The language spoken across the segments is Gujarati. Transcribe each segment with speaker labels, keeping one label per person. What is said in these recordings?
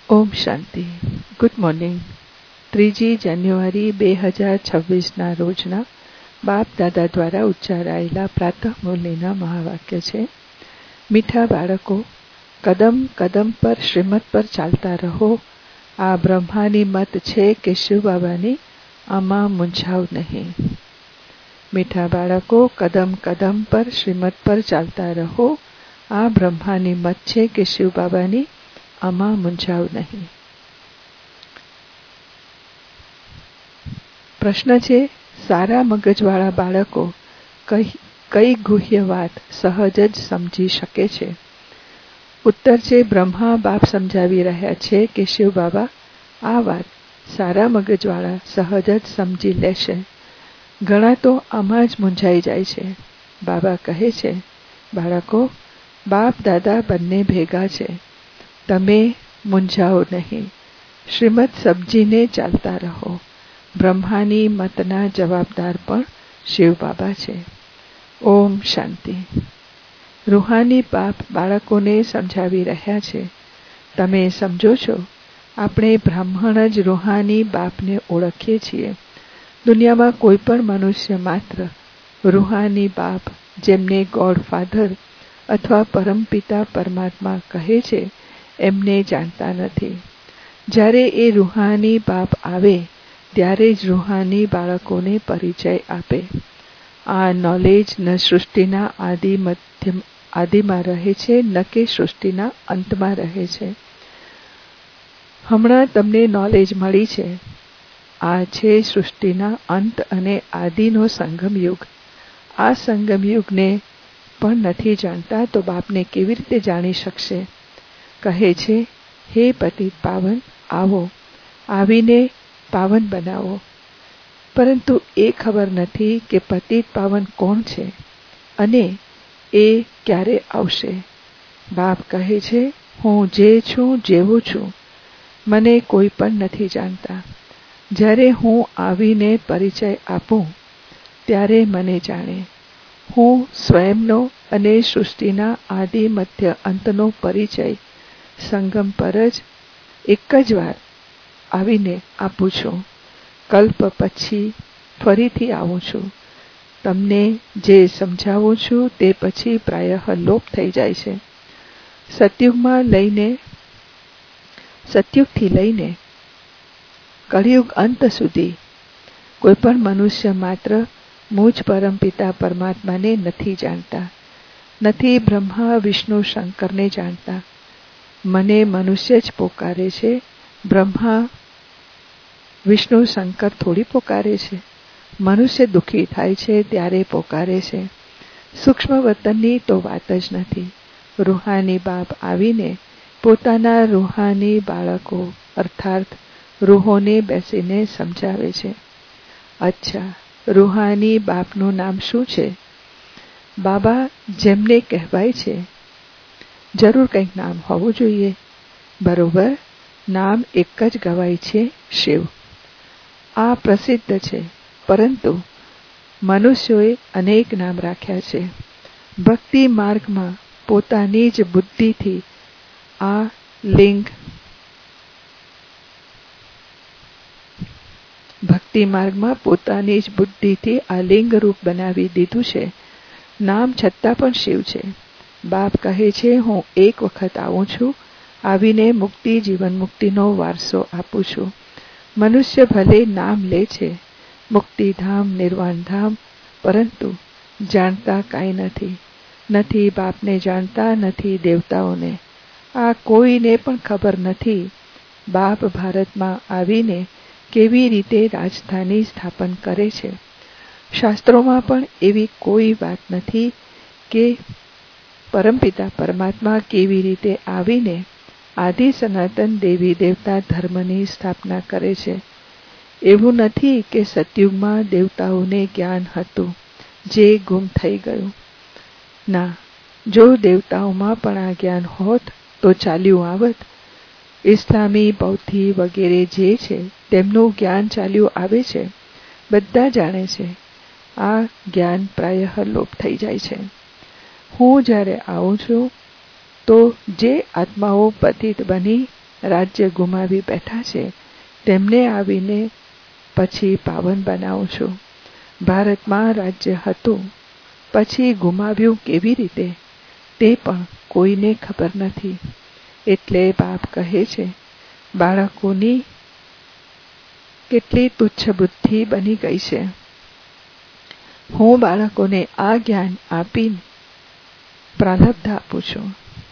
Speaker 1: ઓમ શાંતિ. Good morning. 3 જાન્યુઆરી 2026ના રોજના બાપ દાદા દ્વારા ઉચ્ચારાયેલા પ્રાતઃ મુરલીના મહાવાક્ય છે. મીઠા બાળકો, કદમ કદમ પર શ્રીમત પર ચાલતા રહો. આ બ્રહ્માની મત છે કે શિવ બાબાની, આમાં મૂંઝાવ નહીં. મીઠા બાળકો, કદમ કદમ પર શ્રીમત પર ચાલતા રહો. આ બ્રહ્માની મત છે કે શિવ બાબાની, આમાં મૂંઝાવ નહીં. પ્રશ્ન છે, સારા મગજવાળા બાળકો કઈ ગુહ્ય વાત સહજ જ સમજી શકે છે? ઉત્તર છે, બ્રહ્મા બાપ સમજાવી રહ્યા છે કે શિવ બાબા આ વાત સારા મગજવાળા સહજ જ સમજી લેશે. ઘણા તો આમાં જ મૂંઝાઈ જાય છે. બાબા કહે છે, બાળકો, બાપ દાદા બંને ભેગા છે, તમે મૂંઝાઓ નહીં. શ્રીમત સમજીને ચાલતા રહો. બ્રહ્માની મતના જવાબદાર પણ શિવ બાબા છે. ઓમ શાંતિ. રૂહાની બાપ બાળકોને સમજાવી રહ્યા છે, તમે સમજો છો, આપણે બ્રાહ્મણ જ રૂહાની બાપને ઓળખીએ છીએ. દુનિયામાં કોઈ પણ મનુષ્ય માત્ર રૂહાની બાપ, જેમને ગોડ ફાધર અથવા પરમપિતા પરમાત્મા કહે છે, એમને જાણતા નથી. જ્યારે એ રૂહાની બાપ આવે ત્યારે જ રૂહાની બાળકોને પરિચય આપે. આ નોલેજ ન સૃષ્ટિના આદિમાં રહે છે, ન કે સૃષ્ટિના અંતમાં રહે છે. હમણાં તમને નોલેજ મળી છે. આ છે સૃષ્ટિના અંત અને આદિનો સંગમ યુગ. આ સંગમ યુગને પણ નથી જાણતા તો બાપને કેવી રીતે જાણી શકશે? કહે છે, હે પતિત પાવન, આવો, આવીને પાવન બનાવો. પરંતુ એ ખબર નથી કે પતિત પાવન કોણ છે અને એ ક્યારે આવશે. બાપ કહે છે, હું જે છું, જેવો છું, મને કોઈ પણ નથી જાણતા. જ્યારે હું આવીને પરિચય આપું ત્યારે મને જાણે. હું સ્વયંનો અને સૃષ્ટિના આદિ મધ્ય અંતનો પરિચય સંગમ પર જ એક જ વાર આવીને આપું છું. કલ્પ પછી ફરીથી આવું છું. તમને જે સમજાવું છું તે પછી પ્રાયઃ લોપ થઈ જાય છે. સતયુગથી લઈને કળિયુગ અંત સુધી કોઈ પણ મનુષ્ય માત્ર મુજ પરમપિતા પરમાત્માને નથી જાણતા, નથી બ્રહ્મા વિષ્ણુ શંકરને જાણતા. મને મનુષ્ય જ પોકારે છે. બ્રહ્મા વિષ્ણુ શંકર થોડી પોકારે છે. મનુષ્ય દુઃખી થાય છે ત્યારે પોકારે છે. સૂક્ષ્મ વતનની તો વાત જ નથી. રૂહાની બાપ આવીને પોતાના રૂહાની બાળકો અર્થાત રૂહોને બેસીને સમજાવે છે. અચ્છા, રૂહાની બાપનું નામ શું છે? બાબા જેમને કહેવાય છે, જરૂર કંઈક નામ હોવું જોઈએ. બરોબર, નામ એક જ ગવાય છે, શિવ. આ પ્રસિદ્ધ છે, પરંતુ મનુષ્યોએ અનેક નામ રાખ્યા છે. ભક્તિ માર્ગમાં પોતાની જ બુદ્ધિથી આ લિંગ રૂપ બનાવી દીધું છે. નામ છતાં પણ શિવ છે. બાપ કહે છે, હું એક વખત આવું છું, આવીને મુક્તિ જીવન મુક્તિનો વારસો આપું છું. મનુષ્ય ભલે નામ લે છે, મુક્તિધામ નિર્વાણધામ, પરંતુ જાણતા કાંઈ નથી. નથી બાપને જાણતા, નથી દેવતાઓને. આ કોઈને પણ ખબર નથી બાપ ભારતમાં આવીને કેવી રીતે રાજધાની સ્થાપન કરે છે. શાસ્ત્રોમાં પણ એવી કોઈ વાત નથી કે પરમપિતા પરમાત્મા કેવી રીતે આવીને આદિ સનાતન દેવી દેવતા ધર્મની સ્થાપના કરે છે. એવું નથી કે સતયુગમાં દેવતાઓને જ્ઞાન હતું જે ગુમ થઈ ગયું. ના, જો દેવતાઓમાં પણ આ જ્ઞાન હોત તો ચાલ્યું આવત. ઇસ્લામી, બૌદ્ધી વગેરે જે છે તેમનું જ્ઞાન ચાલ્યું આવે છે. બધા જાણે છે. આ જ્ઞાન પ્રાયઃ લોપ થઈ જાય છે. હું જ્યારે આવું છું તો જે આત્માઓ પતિત બની રાજ્ય ગુમાવી બેઠા છે તેમને આવીને પછી પાવન બનાવું છું. ભારતમાં રાજ્ય હતું, પછી ગુમાવ્યું કેવી રીતે તે પણ કોઈને ખબર નથી. એટલે બાપ કહે છે, બાળકોની કેટલી તુચ્છ બુદ્ધિ બની ગઈ છે. હું બાળકોને આ જ્ઞાન આપીને પ્રારબ્ધ આપું છું.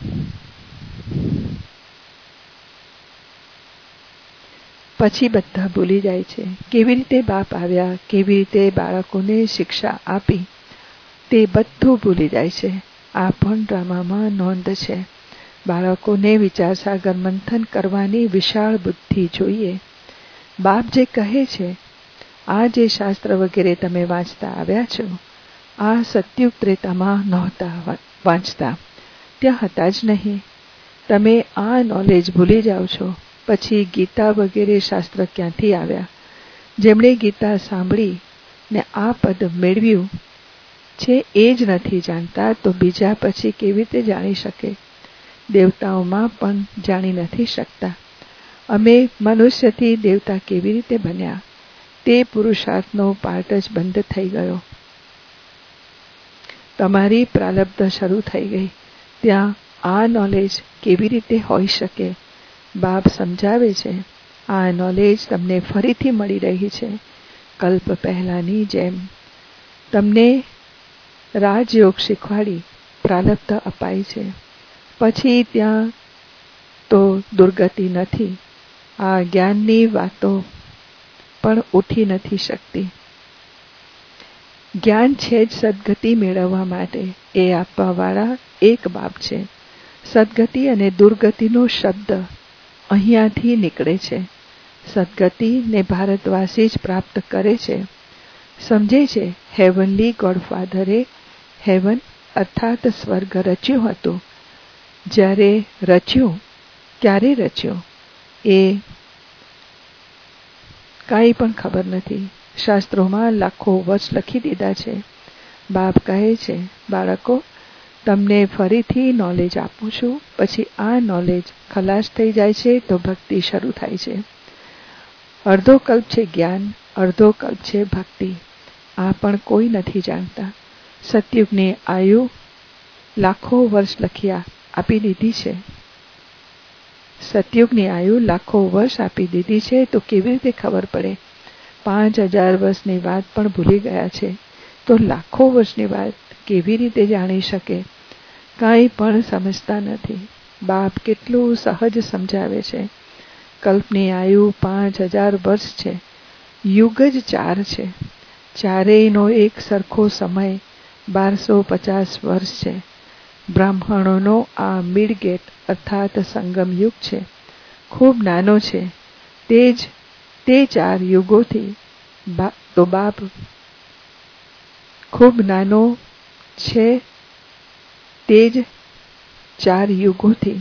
Speaker 1: પછી બધા ભૂલી જાય છે. કેવી રીતે બાપ આવ્યા, કેવી રીતે બાળકોને શિક્ષા આપી, તે બધું ભૂલી જાય છે. આ પણ ડ્રામામાં નોંધ છે. બાળકોને વિચાર સાગર મંથન કરવાની વિશાળ બુદ્ધિ જોઈએ. બાપ જે કહે છે, આ જે શાસ્ત્ર વગેરે તમે વાંચતા આવ્યા છો, આ સતયુગ ત્રેતામાં નહોતા વાંચતા, ત્યાં હતા જ નહીં. તમે આ નોલેજ ભૂલી જાઓ છો. પછી ગીતા વગેરે શાસ્ત્ર ક્યાંથી આવ્યા? જેમણે ગીતા સાંભળી ને આ પદ મેળવ્યું છે એ જ નથી જાણતા, તો બીજા પછી કેવી રીતે જાણી શકે? દેવતાઓમાં પણ જાણી નથી શકતા. અમે મનુષ્યથી દેવતા કેવી રીતે બન્યા? તે પુરુષાર્થનો પાર્ટ જ બંધ થઈ ગયો. તમારી પ્રારબ્ધ શરૂ થઈ ગઈ. ત્યાં આ નોલેજ કેવી રીતે હોઈ શકે? બાપ સમજાવે છે, આ નોલેજ તમને ફરીથી મળી રહી છે, કલ્પ પહેલાની જેમ. તમને રાજયોગ શીખવાડી પ્રારબ્ધ અપાય છે. પછી ત્યાં તો દુર્ગતિ નથી. આ જ્ઞાનની વાતો પણ ઉઠી નથી શકતી. જ્ઞાન છે જ સદગતિ મેળવવા માટે. એ આપવાવાળા એક બાપ છે. સદગતિ અને દુર્ગતિનો શબ્દ અહીંયાથી નીકળે છે. સદગતિ ને ભારતવાસી જ પ્રાપ્ત કરે છે. સમજે છે હેવનલી ગોડફાધરે હેવન અર્થાત સ્વર્ગ રચ્યું હતું. જ્યારે રચ્યું, ક્યારે રચ્યું એ કાંઈ પણ ખબર નથી. શાસ્ત્રોમાં લાખો વર્ષ લખી દીધા છે. બાપ કહે છે, બાળકો, તમને ફરીથી નોલેજ આપું છું. પછી આ નોલેજ ખલાસ થઈ જાય છે તો ભક્તિ શરૂ થાય છે. અડધો કલ્પ છે જ્ઞાન, અડધો કલ્પ છે ભક્તિ. આ પણ કોઈ નથી જાણતા. સતયુગની આયુ લાખો વર્ષ આપી દીધી છે. સતયુગની આયુ લાખો વર્ષ આપી દીધી છે, તો કેવી રીતે ખબર પડે? 5000 વર્ષની વાત પણ ભૂલી ગયા છે, તો લાખો વર્ષની વાત કેવી રીતે જાણી શકે? કાંઈ પણ સમજતા નથી. બાપ કેટલું સહજ સમજાવે છે. કલ્પની આયુ 5000 વર્ષ છે. યુગ જ 4 છે. ચારેયનો એક સરખો સમય 1250 વર્ષ છે. બ્રાહ્મણોનો આ મિડગેટ અર્થાત સંગમ યુગ છે. ખૂબ નાનો છે. તે 4 યુગોથી તો બાપ ખૂબ નાનો છે. તે જ 4 યુગોથી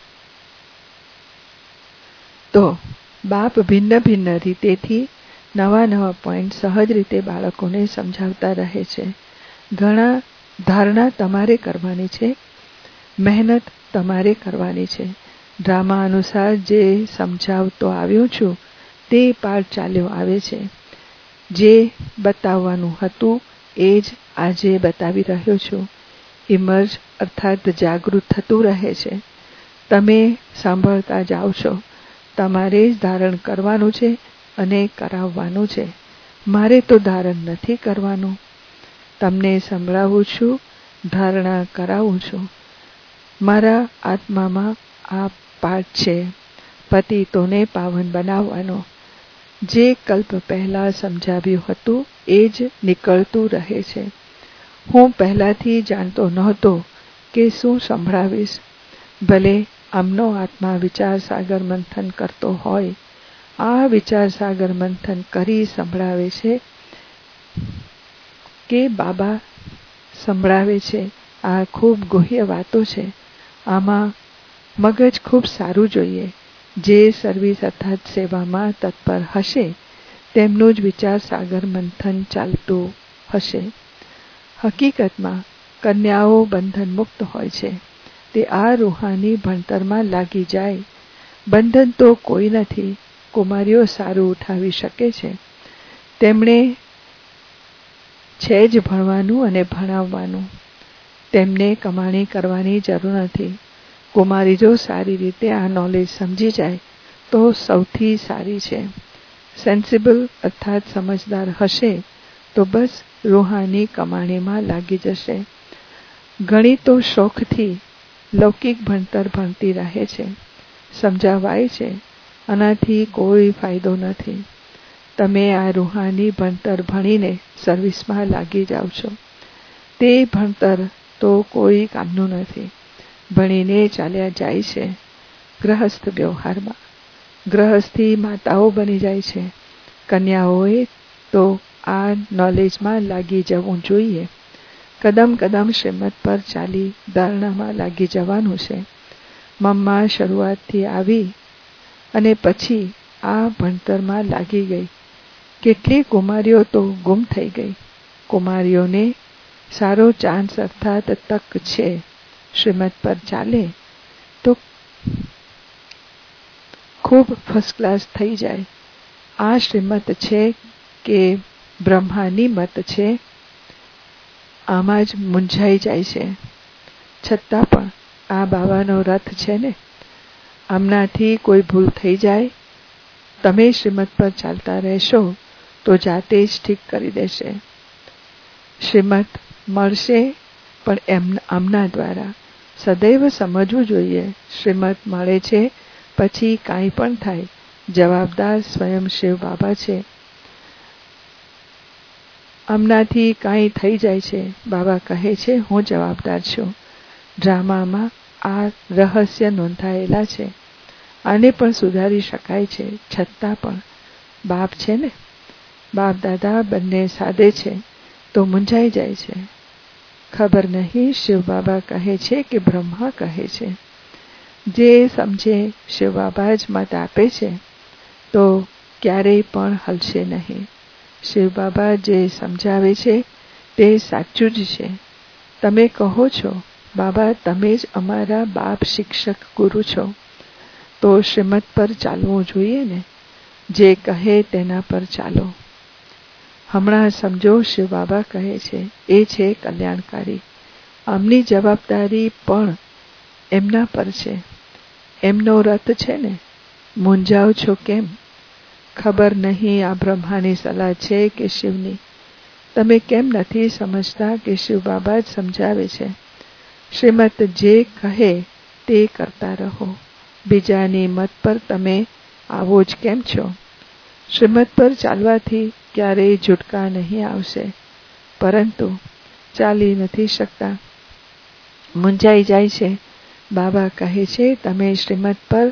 Speaker 1: તો બાપ ભિન્ન ભિન્ન રીતેથી નવા પોઈન્ટ સહજ રીતે બાળકોને સમજાવતા રહે છે. ઘણા ધારણા તમારે કરવાની છે, મહેનત તમારે કરવાની છે. ડ્રામા અનુસાર જે સમજાવતો આવ્યો છું તે પાઠ ચાલ્યો આવે છે. જે બતાવવાનું હતું એ જ આજે બતાવી રહ્યો છું. ઇમર્જ અર્થાત જાગૃત થતું રહે છે. તમે સાંભળતા જાઓ છો. તમારે જ ધારણ કરવાનું છે અને કરાવવાનું છે. મારે તો ધારણ નથી કરવાનું. તમને સંભળાવું છું, ધારણા કરાવું છું. મારા આત્મામાં આ પાઠ છે, પતિતોને પાવન બનાવવાનો. જે કલ્પ પહેલા સમજાવ્યું હતું એ જ નીકળતું રહે છે. હું પહેલાથી જાણતો નહોતો કે શું સંભળાવીશ. ભલે આમનો આત્મા વિચાર સાગર મંથન કરતો હોય, આ વિચાર સાગર મંથન કરી સંભળાવે છે કે બાબા સંભળાવે છે. આ ખૂબ ગુહ્ય વાતો છે. આમાં મગજ ખૂબ સારું જોઈએ. જે સર્વિસ અર્થાત સેવામાં તત્પર હશે તેમનું જ વિચાર સાગર મંથન ચાલતું હશે. હકીકતમાં કન્યાઓ બંધન મુક્ત હોય છે. તે આ રૂહાની ભણતરમાં લાગી જાય બંધન તો કોઈ નથી. કુમારીઓ સારું ઉઠાવી શકે છે. તેમણે છે જ ભણવાનું અને ભણાવવાનું. તેમને કમાણી કરવાની જરૂર નથી. કુમારી જો સારી રીતે આ નોલેજ સમજી જાય તો સૌથી સારી છે. સેન્સિબલ અર્થાત સમજદાર હશે તો બસ રૂહાની કમાણીમાં લાગી જશે. ઘણી તો શોખથી લૌકિક ભણતર ભણતી રહે છે. સમજાવાય છે, આનાથી કોઈ ફાયદો નથી. તમે આ રૂહાની ભણતર ભણીને સર્વિસમાં લાગી જાઓ છો. તે ભણતર તો કોઈ કામનું નથી. ભણીને ચાલ્યા જાય છે ગ્રહસ્થ વ્યવહારમાં. ગ્રહસ્થી માતાઓ બની જાય છે. કન્યાઓએ તો આ નોલેજમાં લાગી જવું જોઈએ. કદમ કદમ શ્રીમત પર ચાલી ધારણામાં લાગી જવાનું છે. મમ્મા શરૂઆતથી આવી અને પછી આ ભણતરમાં લાગી ગઈ. કેટલી કુમારીઓ તો ગુમ થઈ ગઈ. કુમારીઓને સારો ચાન્સ અર્થાત તક છે. શ્રીમત પર ચાલે તો ખૂબ ફર્સ્ટ ક્લાસ થઈ જાય. આ શ્રીમત છે કે બ્રહ્માની મત છે, આમાં જ મૂંઝાઈ જાય છે. છતાં પણ આ બાવાનો રથ છે ને, આમનાથી કોઈ ભૂલ થઈ જાય, તમે શ્રીમત પર ચાલતા રહેશો તો જાતે જ ઠીક કરી દેશે. શ્રીમત મળશે પણ આમના દ્વારા. સદૈવ સમજવું જોઈએ, શ્રીમત મળે છે પછી કાંઈ પણ થાય, જવાબદાર સ્વયં શિવ બાબા છે. આમનાથી કાંઈ થઈ જાય છે, બાબા કહે છે હું જવાબદાર છું. ડ્રામામાં આ રહસ્ય નોંધાયેલા છે. આને પણ સુધારી શકાય છે. છતાં પણ બાપ છે ને, બાપ દાદા બંને સાદે છે તો મૂંઝાઈ જાય છે. ખબર નહીં શિવ બાબા કહે છે કે બ્રહ્મા કહે છે. જે સમજે શિવ બાબા જ મત આપે છે તો ક્યારેય પણ હલશે નહીં. શિવ બાબા જે સમજાવે છે તે સાચું જ છે. તમે કહો છો બાબા તમે જ અમારા બાપ શિક્ષક ગુરુ છો, તો શ્રીમત પર ચાલવું જોઈએ ને. જે કહે તેના પર ચાલો. હમણાં સમજો શિવ બાબા કહે છે એ છે કલ્યાણકારી. આમની જવાબદારી પણ એમના પર છે. એમનો રથ છે ને. મૂંઝાવ છો કેમ? ખબર નહીં આ બ્રહ્માની સલાહ છે કે શિવની. તમે કેમ નથી સમજતા કે શિવ બાબા જ સમજાવે છે. શ્રીમત જે કહે તે કરતા રહો. બીજાની મત પર તમે આવો જ કેમ છો? શ્રીમત પર ચાલવાથી ક્યારેય ઝુટકા નહીં આવશે, પરંતુ ચાલી નથી શકતા, મૂંઝાઈ જાય છે. બાબા કહે છે તમે શ્રીમત પર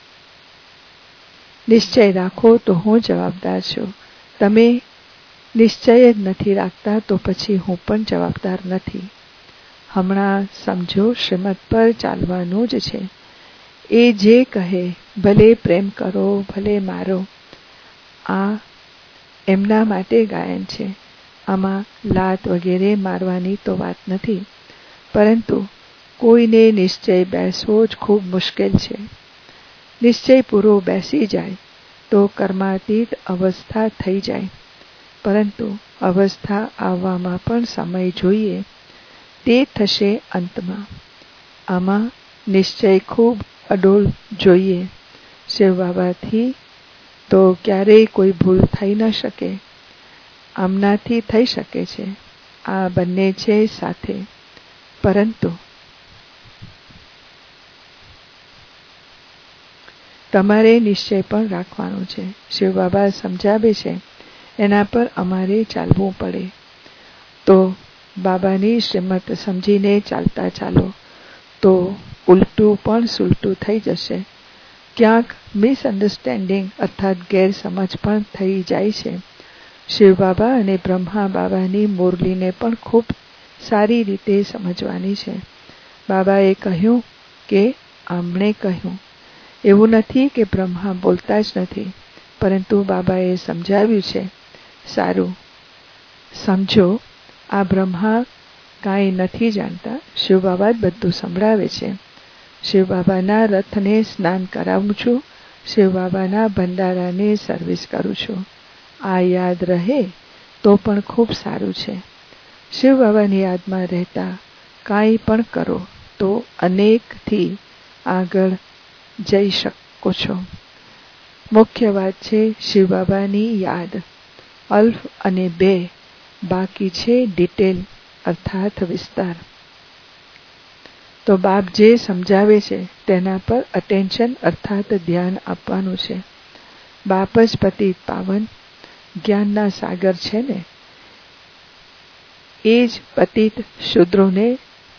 Speaker 1: નિશ્ચય રાખો તો હું જવાબદાર છું. તમે નિશ્ચય જ નથી રાખતા તો પછી હું પણ જવાબદાર નથી. હમણાં સમજો શ્રીમત પર ચાલવાનું જ છે. એ જે કહે ભલે પ્રેમ કરો ભલે મારો, આ એમના માટે ગાયન છે. આમાં લાત વગેરે મારવાની તો વાત નથી, પરંતુ કોઈને નિશ્ચય બેસવો જ ખૂબ મુશ્કેલ છે. નિશ્ચય પૂરો બેસી જાય તો કર્માતીત અવસ્થા થઈ જાય, પરંતુ અવસ્થા આવવામાં પણ સમય જોઈએ. તે થશે અંતમાં. આમાં નિશ્ચય ખૂબ અડોલ જોઈએ. શિવ બાબાથી તો ક્યારેય કોઈ ભૂલ થઈ ન શકે. આમનાથી થઈ શકે છે. આ બંને છે સાથે, પરંતુ તમારે નિશ્ચય પણ રાખવાનો છે. શિવ બાબા સમજાવે છે એના પર અમારે ચાલવું પડે. તો બાબાની શ્રીમત સમજીને ચાલતા ચાલો તો ઉલટું પણ સુલટું થઈ જશે. ક્યાંક મિસઅન્ડરસ્ટેન્ડિંગ અર્થાત ગેરસમજ પણ થઈ જાય છે. શિવ બાબા અને બ્રહ્મા બાબાની મુરલીને પણ ખૂબ સારી રીતે સમજવાની છે. બાબાએ કહ્યું કે આમણે કહ્યું. એવું નથી કે બ્રહ્મા બોલતા જ નથી, પરંતુ બાબાએ સમજાવ્યું છે. સારું સમજો, આ બ્રહ્મા કાંઈ નથી જાણતા. શિવ બાબા જ બધું સંભળાવે છે. શિવ બાબાના રથને સ્નાન કરાવું છું, શિવ બાબાના ભંડારાની સર્વિસ કરું છું. આ યાદ રહે તો પણ ખૂબ સારું છે. શિવ બાબાની યાદમાં રહેતા કાંઈ પણ કરો તો અનેકથી આગળ જઈ શકો છો. મુખ્ય વાત છે શિવ બાબાની યાદ. અલ્ફ અને 2 બાકી છે ડિટેલ અર્થાત વિસ્તાર. તો બાપ જે સમજાવે છે તેના પર અટેન્શન અર્થાત ધ્યાન આપવાનું છે. બાપ જ પતિત પાવન જ્ઞાનના સાગર છે ને, એ જ પતિત શૂદ્રોને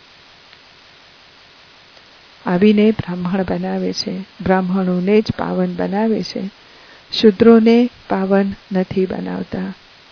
Speaker 1: આવીને બ્રાહ્મણ બનાવે છે, બ્રાહ્મણોને જ પાવન બનાવે છે, શૂદ્રોને પાવન નથી બનાવતા.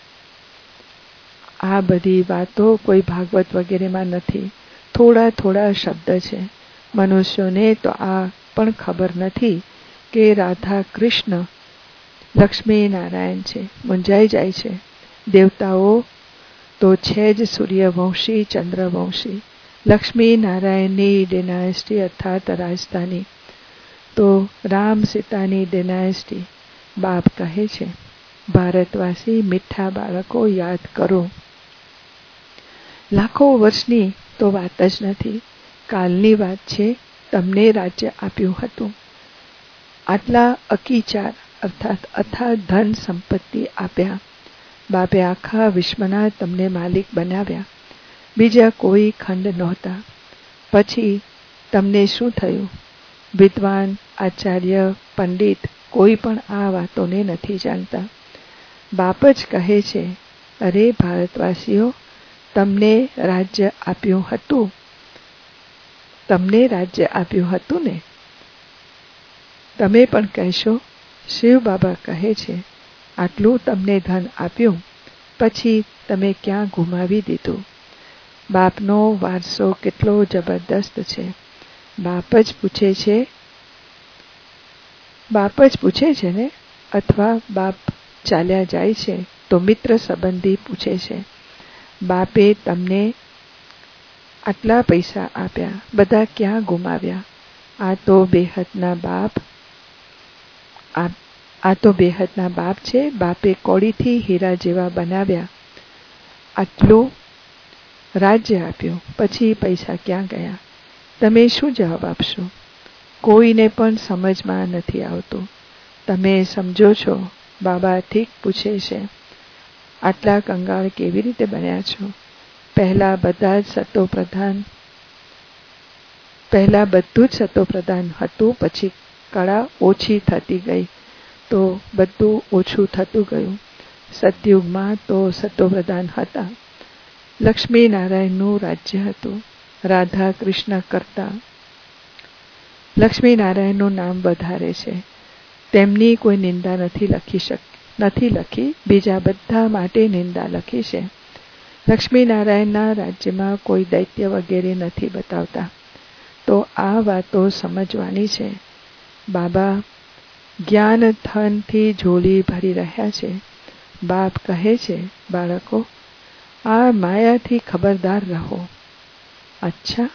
Speaker 1: આ બધી વાતો કોઈ ભાગવત વગેરેમાં નથી, થોડા થોડા શબ્દ છે. મનુષ્યોને તો આ પણ ખબર નથી કે રાધા કૃષ્ણ લક્ષ્મી નારાયણ છે, મૂંઝાઈ જાય છે. દેવતાઓ તો છે જ સૂર્યવંશી ચંદ્રવંશી, લક્ષ્મી નારાયણની ડિનાયસ્ટી અર્થાત રાજધાની તો રામ સીતાની ડિનાયસ્ટી. બાપ કહે છે ભારતવાસી મીઠા બાળકો યાદ કરો. લાખો વર્ષની તો વાત જ નથી, કાલની વાત છે. તમને રાજ્ય આપ્યું હતું, આટલા અકીચાર અર્થાત અથા ધન સંપત્તિ આપ્યા. બાપે આખા વિશ્વના તમને માલિક બનાવ્યા, બીજા કોઈ ખંડ નહોતા. પછી તમને શું થયું? વિદ્વાન, આચાર્ય, પંડિત કોઈ પણ આ વાતોને નથી જાણતા. બાપ જ કહે છે, અરે ભારતવાસીઓ, તમને રાજ્ય આપ્યું હતું, તમને રાજ્ય આપ્યું હતું ને? તમે પણ કહેશો શિવ બાબા કહે છે આટલું તમને ધન આપ્યું, પછી તમે ક્યાં ગુમાવી દીધું? બાપનો વારસો કેટલો જબરદસ્ત છે. બાપ જ પૂછે છે ને, અથવા બાપ ચાલ્યા જાય છે તો મિત્ર સંબંધી પૂછે છે, બાપે તમને આટલા પૈસા આપ્યા, બધા ક્યાં ગુમાવ્યા? આ તો બેહદના બાપ છે. બાપે કોડીથી હીરા જેવા બનાવ્યા, આટલું રાજ્ય આપ્યું, પછી પૈસા ક્યાં ગયા? તમે શું જવાબ આપશો? કોઈને પણ સમજમાં નથી આવતું. તમે સમજો છો? બાબા ઠીક પૂછે છે, આટલા કંગાળ કેવી રીતે બન્યા છો? પહેલા બધું જ સતોપ્રધાન હતું, પછી કળા ઓછી થતી ગઈ તો બધું ઓછું થતું ગયું. સતયુગમાં તો સતોપ્રધાન હતા, લક્ષ્મી નારાયણનું રાજ્ય હતું. રાધા કૃષ્ણ કરતા લક્ષ્મી નારાયણનું નામ વધારે છે. તેમની કોઈ નિંદા નથી લખી, બીજા બધા માટે નિંદા લખી છે. લક્ષ્મી નારાયણના રાજ્યમાં કોઈ દૈત્ય વગેરે નથી બતાવતા. તો આ વાતો સમજવાની છે. બાબા જ્ઞાન ધનથી ઝોલી ભરી રહ્યા છે. બાપ કહે છે, બાળકો આ માયાથી ખબરદાર રહો. અચ્છા,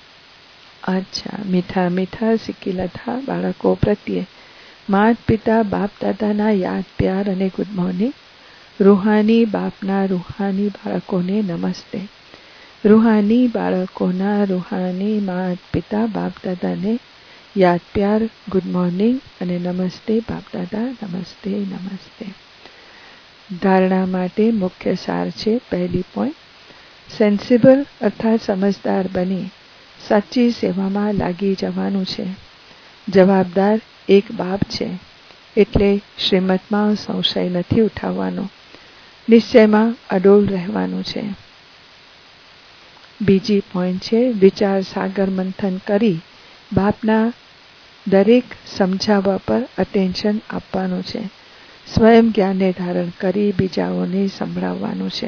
Speaker 1: મીઠા મીઠા સિક્કીલા થા બાળકો પ્રત્યે માત પિતા બાપ દાદાના યાદ પ્યાર અને ગુડ મોર્નિંગ. રૂહાની બાપના રૂહાની બાળકોને નમસ્તે. રૂહાની બાળકોના રૂહાની માત પિતા બાપ દાદાને યાદ પ્યાર, ગુડ મોર્નિંગ અને નમસ્તે બાપ દાદા, નમસ્તે નમસ્તે. ધારણા માટે મુખ્ય સાર છે. પહેલી પોઈન્ટ, સેન્સિબલ અર્થાત સમજદાર બની સાચી સેવામાં લાગી જવાનું છે. જવાબદાર એક બાપ છે, એટલે શ્રીમતમાં સંશય નથી ઉઠાવવાનો, નિશ્ચયમાં અડોલ રહેવાનું છે. બીજી પોઈન્ટ છે, વિચાર સાગર મંથન કરી બાપના દરેક સમજાવવા પર અટેન્શન આપવાનું છે. સ્વયં જ્ઞાનને ધારણ કરી બીજાઓને સંભળાવવાનું છે.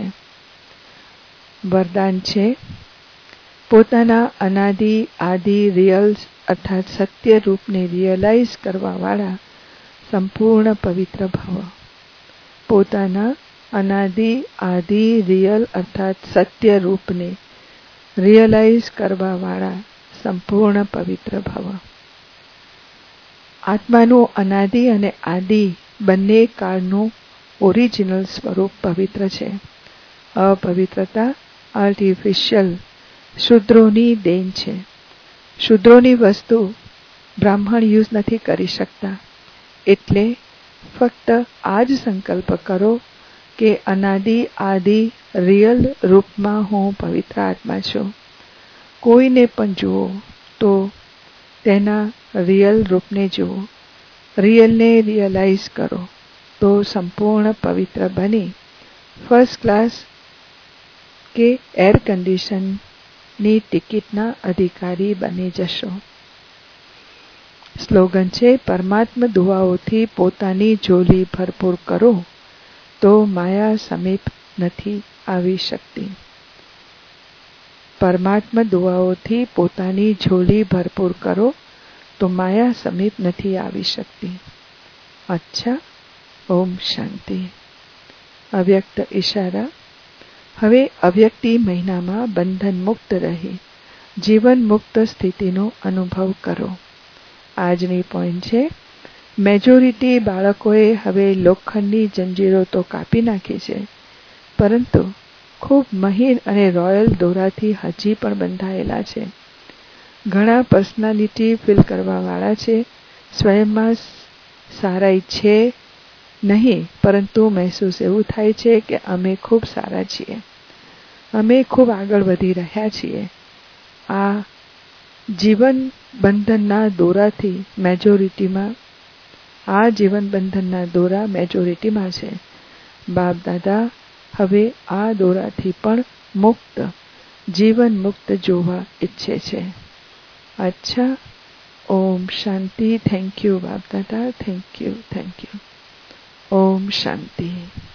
Speaker 1: વરદાન છે, પોતાના અનાદિ આદિ રિયલ અર્થાત સત્ય રૂપને રિયલાઇઝ કરવા વાળા સંપૂર્ણ પવિત્ર ભવ. પોતાના અનાદિ આદિ રિયલ અર્થાત સત્ય રૂપને રિયલાઇઝ કરવા વાળા સંપૂર્ણ પવિત્ર ભવ. આત્માનું અનાદિ અને આદિ બંને કાળનું ઓરિજિનલ સ્વરૂપ પવિત્ર છે. અપવિત્રતા આર્ટિફિશિયલ શૂદ્રોની દેન છે. શૂદ્રોની વસ્તુ બ્રાહ્મણ યુઝ નથી કરી શકતા. એટલે ફક્ત આ જ સંકલ્પ કરો કે અનાદિ આદિ રિયલ રૂપમાં હું પવિત્ર આત્મા છું. કોઈને પણ જુઓ તો તેના રિયલ રૂપને જુઓ. રિયલને રિયલાઇઝ કરો તો સંપૂર્ણ પવિત્ર બની ફર્સ્ટ ક્લાસ કે એર કન્ડિશનની ટિકિટના અધિકારી બની જશો. સ્લોગન છે, પરમાત્મા દુઆઓથી પોતાની ઝોલી ભરપૂર કરો તો માયા સમીપ નથી આવી શકતી. પરમાત્મા દુઆઓથી પોતાની ઝોલી ભરપૂર કરો તો માયા સમીપ નથી આવી શકતી. અચ્છા, ઓમ શાંતિ. અવ્યક્ત ઈશારા. હવે અવ્યક્તિ મહિનામાં બંધન મુક્ત રહી જીવન મુક્ત સ્થિતિનો અનુભવ કરો. આજની પોઈન્ટ છે, મેજોરિટી બાળકોએ હવે લોખંડની જંજીરો તો કાપી નાખી છે, પરંતુ ખૂબ મહીન અને રોયલ દોરાથી હજી પણ બંધાયેલા છે. ઘણા પર્સનાલિટી ફીલ કરવાવાળા છે. સ્વયંમાં સારાઈ છે નહીં, પરંતુ મહેસૂસ એવું થાય છે કે અમે ખૂબ સારા છીએ, અમે ખૂબ આગળ વધી રહ્યા છીએ. આ જીવન બંધનના દોરાથી મેજોરિટીમાં છે. બાપ દાદા હવે આ દોરાથી પણ મુક્ત, જીવન મુક્ત જોવા ઈચ્છે છે. અચ્છા, ઓમ શાંતિ. થેન્ક યુ બાપ દાદા. Thank you. ઓમ શાંતિ.